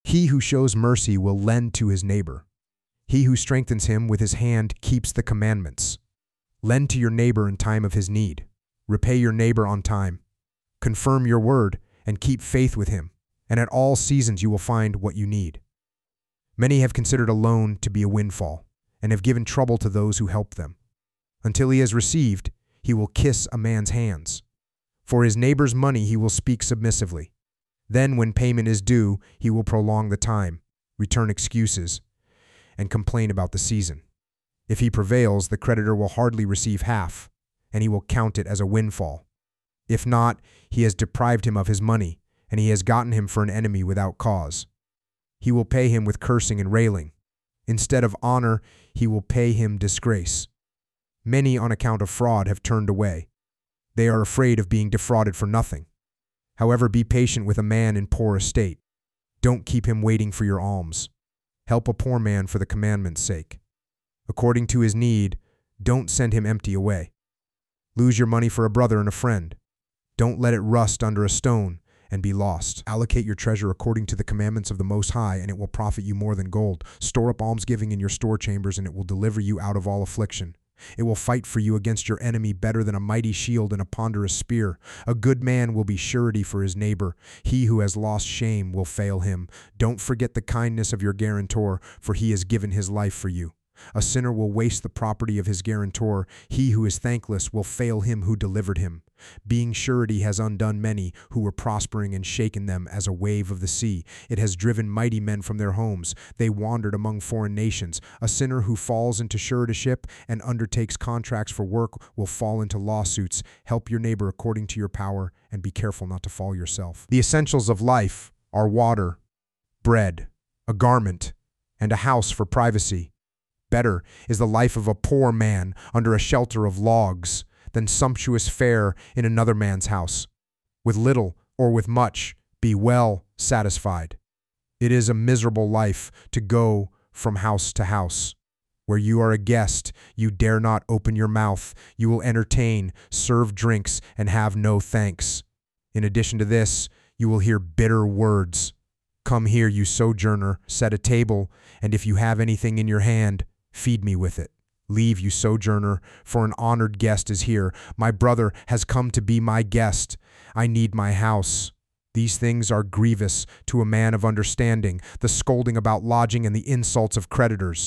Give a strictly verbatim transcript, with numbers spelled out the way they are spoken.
He who shows mercy will lend to his neighbor. He who strengthens him with his hand keeps the commandments. Lend to your neighbor in time of his need. Repay your neighbor on time. Confirm your word and keep faith with him, and at all seasons you will find what you need. Many have considered a loan to be a windfall, and have given trouble to those who help them. Until he has received, he will kiss a man's hands. For his neighbor's money he will speak submissively. Then when payment is due, he will prolong the time, return excuses, and complain about the season. If he prevails, the creditor will hardly receive half, and he will count it as a windfall. If not, he has deprived him of his money, and he has gotten him for an enemy without cause. He will pay him with cursing and railing. Instead of honor, he will pay him disgrace. Many on account of fraud have turned away. They are afraid of being defrauded for nothing. However, be patient with a man in poor estate. Don't keep him waiting for your alms. Help a poor man for the commandment's sake. According to his need, don't send him empty away. Lose your money for a brother and a friend. Don't let it rust under a stone and be lost. Allocate your treasure according to the commandments of the Most High, and it will profit you more than gold. Store up almsgiving in your store chambers, and it will deliver you out of all affliction. It will fight for you against your enemy better than a mighty shield and a ponderous spear. A good man will be surety for his neighbor. He who has lost shame will fail him. Don't forget the kindness of your guarantor, for he has given his life for you. A sinner will waste the property of his guarantor. He who is thankless will fail him who delivered him. Being surety has undone many who were prospering and shaken them as a wave of the sea. It has driven mighty men from their homes. They wandered among foreign nations. A sinner who falls into suretyship and undertakes contracts for work will fall into lawsuits. Help your neighbor according to your power, and be careful not to fall yourself. The essentials of life are water, bread, a garment, and a house for privacy. Better is the life of a poor man under a shelter of logs than sumptuous fare in another man's house. With little or with much, be well satisfied. It is a miserable life to go from house to house. Where you are a guest, you dare not open your mouth. You will entertain, serve drinks, and have no thanks. In addition to this, you will hear bitter words. Come here, you sojourner, set a table, and if you have anything in your hand, feed me with it. Leave, you sojourner, for an honored guest is here. My brother has come to be my guest. I need my house. These things are grievous to a man of understanding, the scolding about lodging and the insults of creditors.